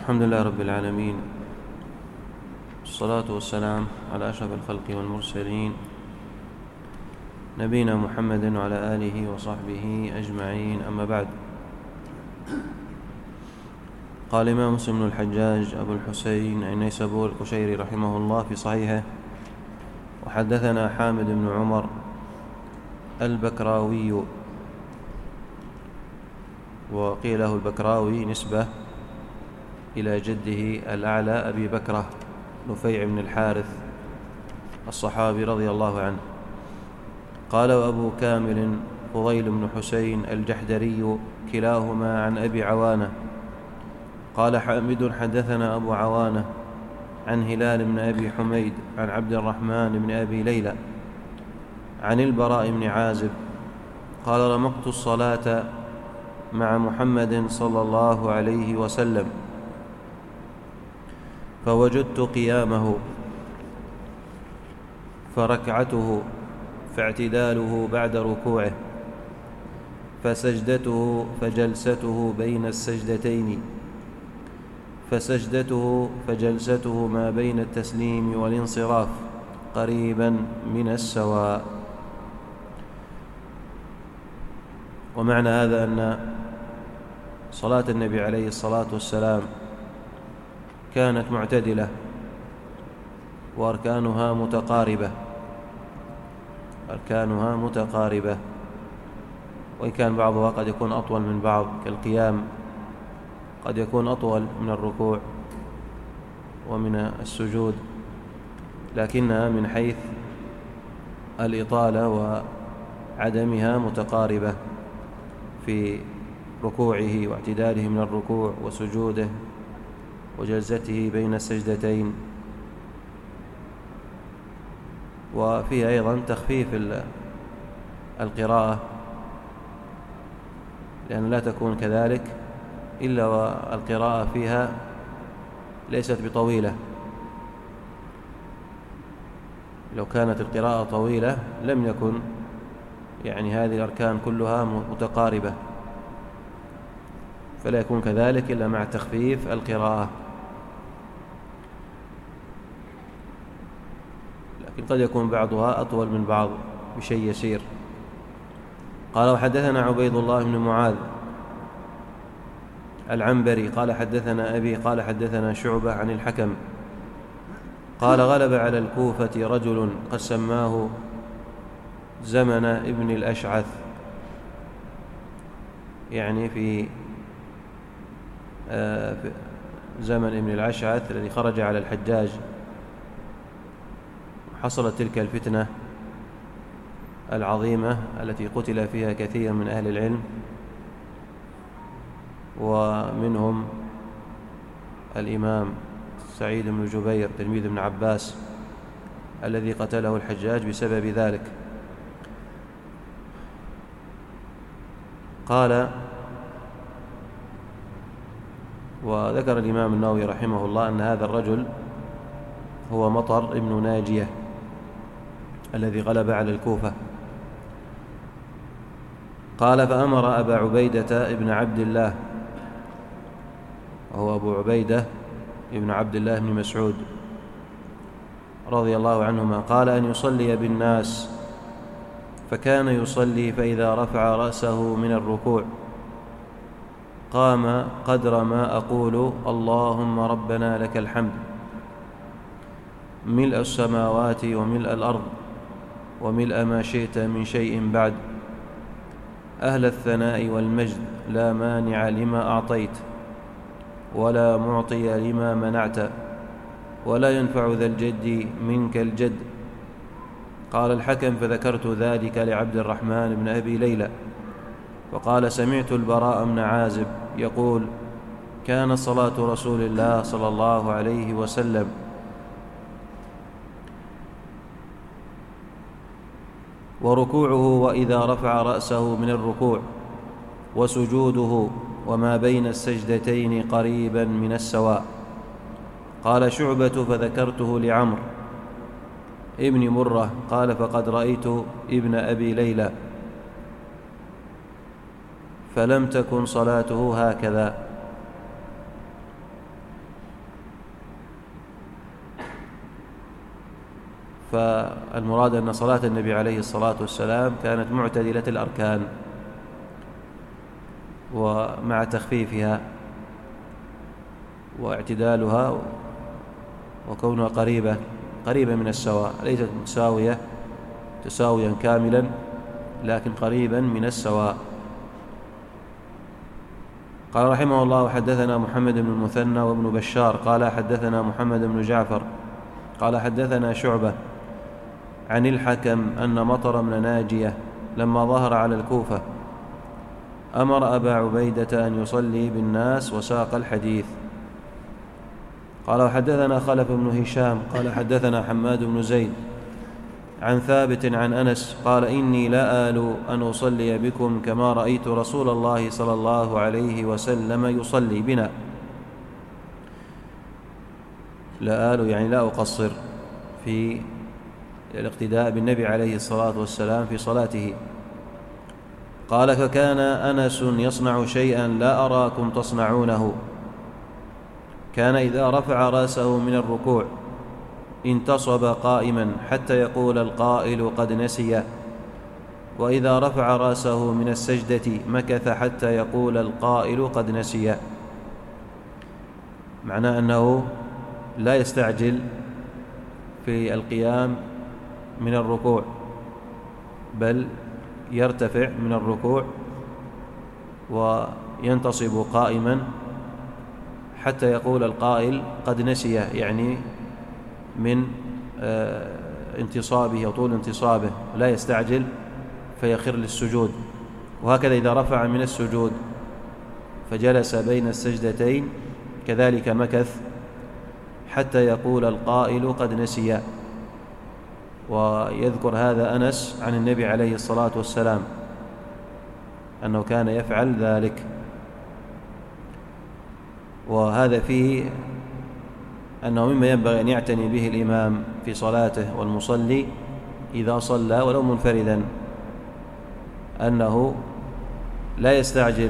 الحمد لله رب العالمين، والصلاة والسلام على أشرف الخلق والمرسلين نبينا محمد وعلى آله وصحبه أجمعين. أما بعد، قال الإمام مسلم بن الحجاج أبو الحسين النيسابوري القشيري رحمه الله في صحيحه: وحدثنا حامد بن عمر البكراوي، وقيل له البكراوي نسبة إلى جده الأعلى أبي بكرة نفيع بن الحارث الصحابي رضي الله عنه. قال: وأبو كامل فضيل بن حسين الجحدري كلاهما عن أبي عوانة. قال حامد: حدثنا أبو عوانة عن هلال بن أبي حميد عن عبد الرحمن بن أبي ليلى عن البراء بن عازب قال: رمقت الصلاة مع محمد صلى الله عليه وسلم فوجدت قيامه فركعته فاعتداله بعد ركوعه فسجدته فجلسته بين السجدتين فسجدته فجلسته ما بين التسليم والانصراف قريبا من السواء. ومعنى هذا أن صلاة النبي عليه الصلاة والسلام كانت معتدلة وأركانها متقاربة، وإن كان بعضها قد يكون أطول من بعض، كالقيام قد يكون أطول من الركوع ومن السجود، لكنها من حيث الإطالة وعدمها متقاربة في ركوعه واعتداله من الركوع وسجوده وجلسته بين السجدتين. وفيه أيضا تخفيف القراءة، لأن لا تكون كذلك إلا والقراءة فيها ليست بطويلة. لو كانت القراءة طويلة لم يكن هذه الأركان كلها متقاربة، فلا يكون كذلك إلا مع تخفيف القراءة، لكن قد يكون بعضها أطول من بعض بشيء يسير. قال: وحدثنا عبيد الله بن معاذ العنبري قال: حدثنا أبي قال: حدثنا شعبة عن الحكم قال: غلب على الكوفة رجل قد سماه زمن ابن الأشعث، في زمن ابن الأشعث الذي خرج على الحجاج، حصلت تلك الفتنة العظيمة التي قتل فيها كثير من أهل العلم، ومنهم الإمام سعيد بن جبير تلميذ ابن عباس الذي قتله الحجاج بسبب ذلك. قال: وذكر الإمام النووي رحمه الله أن هذا الرجل هو مطر ابن ناجية الذي غلب على الكوفة. قال: فأمر أبا عبيدة ابن عبد الله، وهو أبو عبيدة ابن عبد الله بن مسعود رضي الله عنهما، قال: أن يصلي بالناس، فكان يصلي فإذا رفع رأسه من الركوع قام قدر ما أقول: اللهم ربنا لك الحمد ملء السماوات وملء الأرض وملء ما شئت من شيء بعد، أهل الثناء والمجد، لا مانع لما أعطيت ولا معطي لما منعت ولا ينفع ذا الجد منك الجد. قال الحكم: فذكرت ذلك لعبد الرحمن بن أبي ليلى، وقال: سمعت البراء بن عازب يقول: كان صلاة رسول الله صلى الله عليه وسلم وركوعه وإذا رفع رأسه من الركوع وسجوده وما بين السجدتين قريبا من السواء. قال شعبة: فذكرته لعمرو ابن مرة قال: فقد رأيت ابن أبي ليلى فلم تكن صلاته هكذا. فالمراد أن صلاة النبي عليه الصلاة والسلام كانت معتدلة الأركان ومع تخفيفها واعتدالها وكونها قريبة من السواء، ليست تساويا كاملا، لكن قريبا من السواء. قال رحمه الله: حدثنا محمد بن المثنى وابن بشار قال حدثنا محمد بن جعفر قال حدثنا شعبة عن الحكم أن مطر بن ناجية لما ظهر على الكوفة أمر أبا عبيدة أن يصلي بالناس وساق الحديث. قال: وحدثنا خلف بن هشام قال حدثنا حماد بن زيد عن ثابت عن أنس قال: إني لا آل أن أصلي بكم كما رأيت رسول الله صلى الله عليه وسلم يصلي بنا. لا آل يعني لا أقصر في الاقتداء بالنبي عليه الصلاة والسلام في صلاته. قال: فكان أنس يصنع شيئا لا أراكم تصنعونه، كان إذا رفع رأسه من الركوع انتصب قائما حتى يقول القائل قد نسي، وإذا رفع رأسه من السجدة مكث حتى يقول القائل قد نسي. معناه أنه لا يستعجل في القيام من الركوع، بل يرتفع من الركوع وينتصب قائما حتى يقول القائل قد نسي، يعني من انتصابه وطول انتصابه، لا يستعجل فيخر للسجود. وهكذا إذا رفع من السجود فجلس بين السجدتين كذلك مكث حتى يقول القائل قد نسي. ويذكر هذا أنس عن النبي عليه الصلاة والسلام أنه كان يفعل ذلك. وهذا فيه أنه مما ينبغي أن يعتني به الإمام في صلاته والمصلي إذا صلى ولو منفردا، أنه لا يستعجل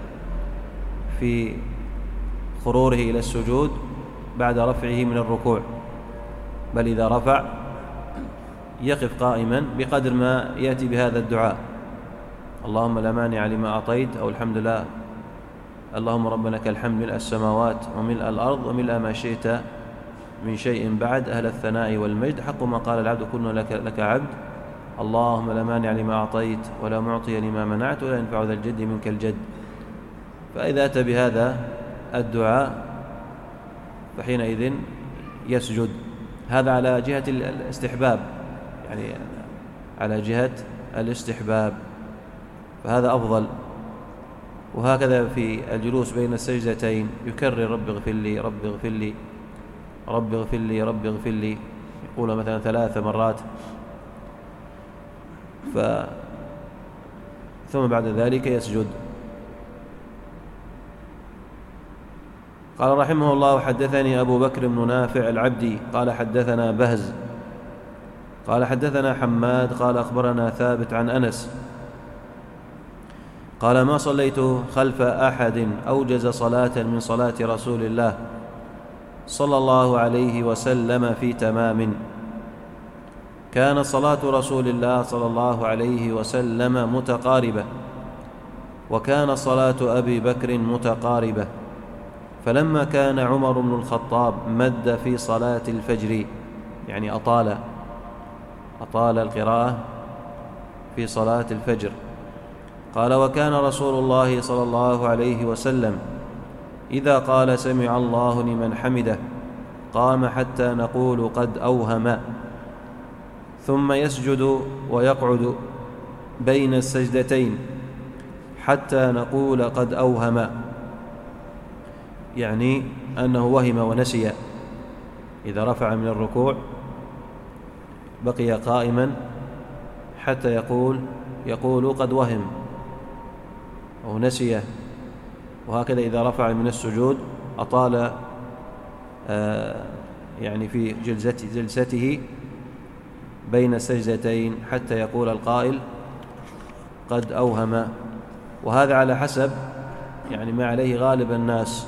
في خروره إلى السجود بعد رفعه من الركوع، بل إذا رفع يقف قائما بقدر ما يأتي بهذا الدعاء: اللهم لا مانع لما أعطيت، أو الحمد لله، اللهم ربنا لك الحمد ملء السماوات وملء الأرض وملء ما شئت من شيء بعد، أهل الثناء والمجد، حق ما قال العبد كلنا لك عبد، اللهم لا مانع لما أعطيت ولا معطي لما منعت ولا ينفع ذا الجد منك الجد. فإذا أتى بهذا الدعاء فحينئذ يسجد. هذا على جهة الاستحباب، يعني على جهة الاستحباب، فهذا أفضل. وهكذا في الجلوس بين السجدتين يكرر رب اغفر لي رب اغفر لي رب اغفر لي رب اغفر لي، يقول مثلا 3 مرات، ثم بعد ذلك يسجد. قال رحمه الله: حدثني أبو بكر بن نافع العبدي قال حدثنا بهز قال حدثنا حماد قال أخبرنا ثابت عن أنس قال: ما صليت خلف أحد أوجز صلاة من صلاة رسول الله صلى الله عليه وسلم في تمام. كان صلاة رسول الله صلى الله عليه وسلم متقاربة، وكان صلاة أبي بكر متقاربة. فلما كان عمر بن الخطاب مد في صلاة الفجر، يعني أطال القراءة في صلاة الفجر. قال: وكان رسول الله صلى الله عليه وسلم إذا قال سمع الله لمن حمده قام حتى نقول قد أوهم، ثم يسجد ويقعد بين السجدتين حتى نقول قد أوهم، يعني أنه وهم ونسي. إذا رفع من الركوع بقي قائما حتى يقول قد وهم أو نسي. وهكذا إذا رفع من السجود أطال يعني في جلسته بين السجدتين حتى يقول القائل قد أوهم. وهذا على حسب يعني ما عليه غالب الناس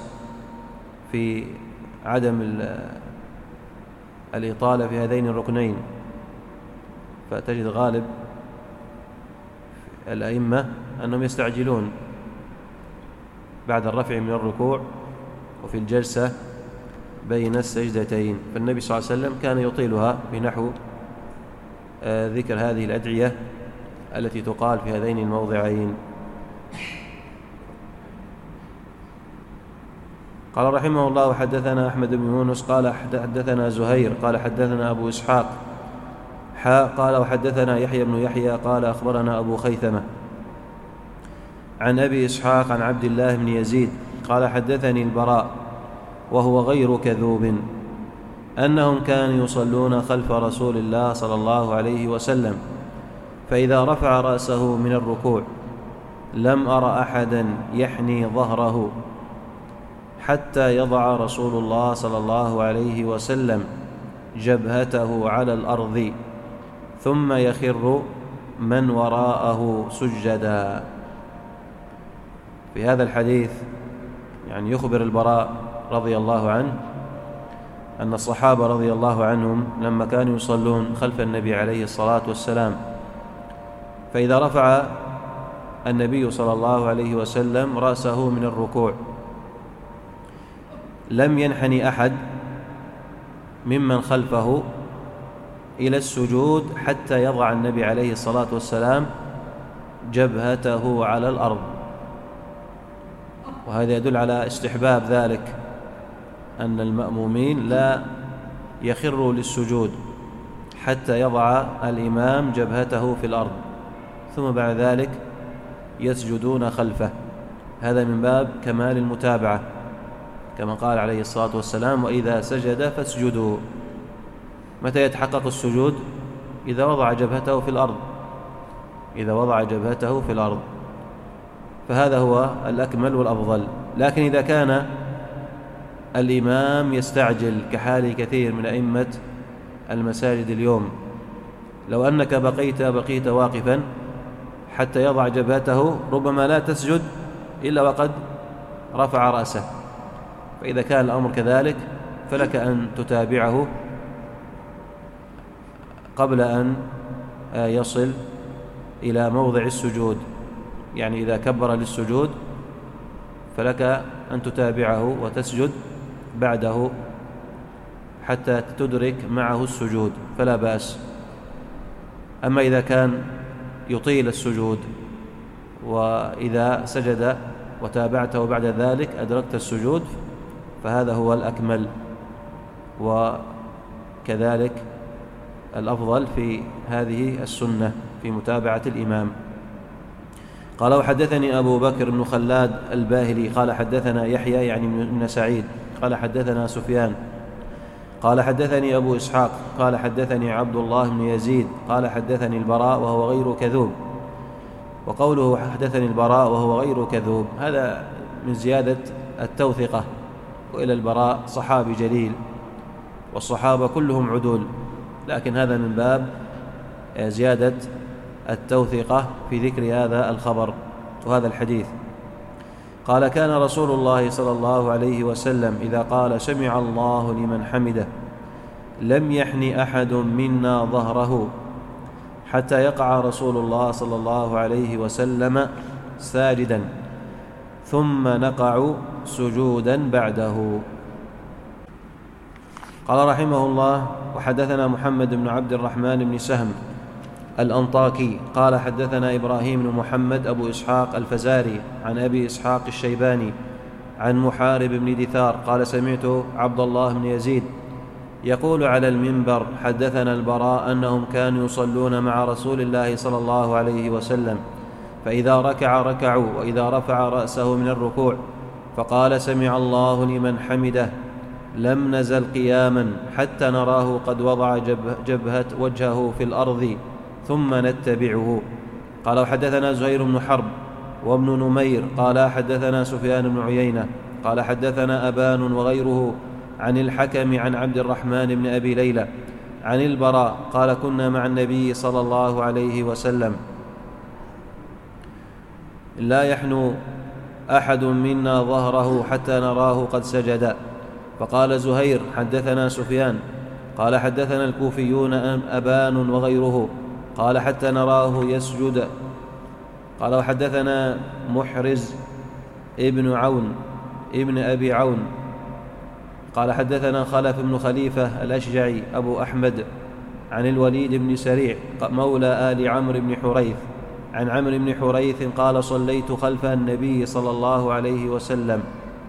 في عدم الإطالة في هذين الركنين، فتجد غالب الأئمة أنهم يستعجلون بعد الرفع من الركوع وفي الجلسة بين السجدتين، فالنبي صلى الله عليه وسلم كان يطيلها بنحو ذكر هذه الأدعية التي تقال في هذين الموضعين. قال رحمه الله: حدثنا أحمد بن يونس قال حدثنا زهير قال حدثنا أبو إسحاق قال وحدثنا يحيى بن يحيى قال أخبرنا أبو خيثمة عن أبي إسحاق عن عبد الله بن يزيد قال حدثني البراء وهو غير كذوب أنهم كانوا يصلون خلف رسول الله صلى الله عليه وسلم، فإذا رفع رأسه من الركوع لم أر أحدا يحني ظهره حتى يضع رسول الله صلى الله عليه وسلم جبهته على الأرض ثم يخر من وراءه سجدا. في هذا الحديث يعني يخبر البراء رضي الله عنه أن الصحابة رضي الله عنهم لما كانوا يصلون خلف النبي عليه الصلاة والسلام، فإذا رفع النبي صلى الله عليه وسلم رأسه من الركوع لم ينحني أحد ممن خلفه إلى السجود حتى يضع النبي عليه الصلاة والسلام جبهته على الأرض. وهذا يدل على استحباب ذلك، أن المأمومين لا يخروا للسجود حتى يضع الإمام جبهته في الأرض ثم بعد ذلك يسجدون خلفه. هذا من باب كمال المتابعة، كما قال عليه الصلاة والسلام: وإذا سجد فاسجدوا. متى يتحقق السجود؟ إذا وضع جبهته في الأرض، إذا وضع جبهته في الأرض، فهذا هو الأكمل والأفضل. لكن إذا كان الإمام يستعجل كحال كثير من أئمة المساجد اليوم، لو أنك بقيت واقفا حتى يضع جبهته ربما لا تسجد إلا وقد رفع رأسه، فإذا كان الأمر كذلك فلك أن تتابعه قبل أن يصل إلى موضع السجود. يعني إذا كبر للسجود فلك أن تتابعه وتسجد بعده حتى تدرك معه السجود، فلا بأس. أما إذا كان يطيل السجود وإذا سجد وتابعته بعد ذلك أدركت السجود، فهذا هو الأكمل وكذلك الأفضل في هذه السنة في متابعة الإمام. قال: وحدثني أبو بكر بن خلاد الباهلي قال حدثنا يحيى يعني بن سعيد قال حدثنا سفيان قال حدثني أبو إسحاق قال حدثني عبد الله بن يزيد قال حدثني البراء وهو غير كذوب. وقوله حدثني البراء وهو غير كذوب هذا من زيادة التوثقة، وإلى البراء صحابي جليل والصحابة كلهم عدول، لكن هذا من باب زيادة التوثقة في ذكر هذا الخبر وهذا الحديث. قال: كان رسول الله صلى الله عليه وسلم إذا قال سمع الله لمن حمده لم يحن أحد منا ظهره حتى يقع رسول الله صلى الله عليه وسلم ساجدا ثم نقع سجودا بعده. قال رحمه الله: وحدثنا محمد بن عبد الرحمن بن سهم الأنطاكي قال حدثنا إبراهيم بن محمد أبو إسحاق الفزاري عن أبي إسحاق الشيباني عن محارب بن دثار قال: سمعت عبد الله بن يزيد يقول على المنبر: حدثنا البراء أنهم كانوا يصلون مع رسول الله صلى الله عليه وسلم، فإذا ركع ركعوا، وإذا رفع رأسه من الركوع فقال سمع الله لمن حمده لم نزل قياما حتى نراه قد وضع جبهة وجهه في الأرض ثم نتبعه. قال: وحدثنا زهير بن حرب وابن نمير قال حدثنا سفيان بن عيينة قال حدثنا أبان وغيره عن الحكم عن عبد الرحمن بن أبي ليلى عن البراء قال: كنا مع النبي صلى الله عليه وسلم لا يحنو أحد منا ظهره حتى نراه قد سجد. فقال زهير: حدثنا سفيان قال حدثنا الكوفيون أبان وغيره قال حتى نراه يسجد. قال وحدثنا محرز ابن عون ابن أبي عون قال حدثنا خلف بن خليفة الأشجعي أبو أحمد عن الوليد بن سريع مولى آل عمرو بن حريث عن عمرو بن حريث قال صليت خلف النبي صلى الله عليه وسلم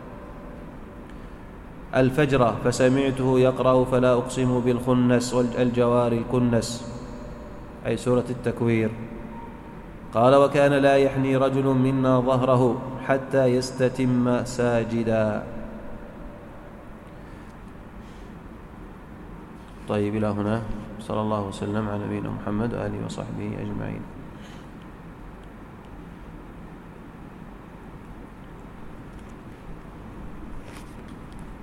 الفجر فسمعته يقرأ فلا أقسم بالخنس والجوار الكنس، أي سورة التكوير. قال وكان لا يحني رجل منا ظهره حتى يستتم ساجدا. طيب إلى هنا، صلى الله وسلم على نبينا محمد وآله وصحبه أجمعين.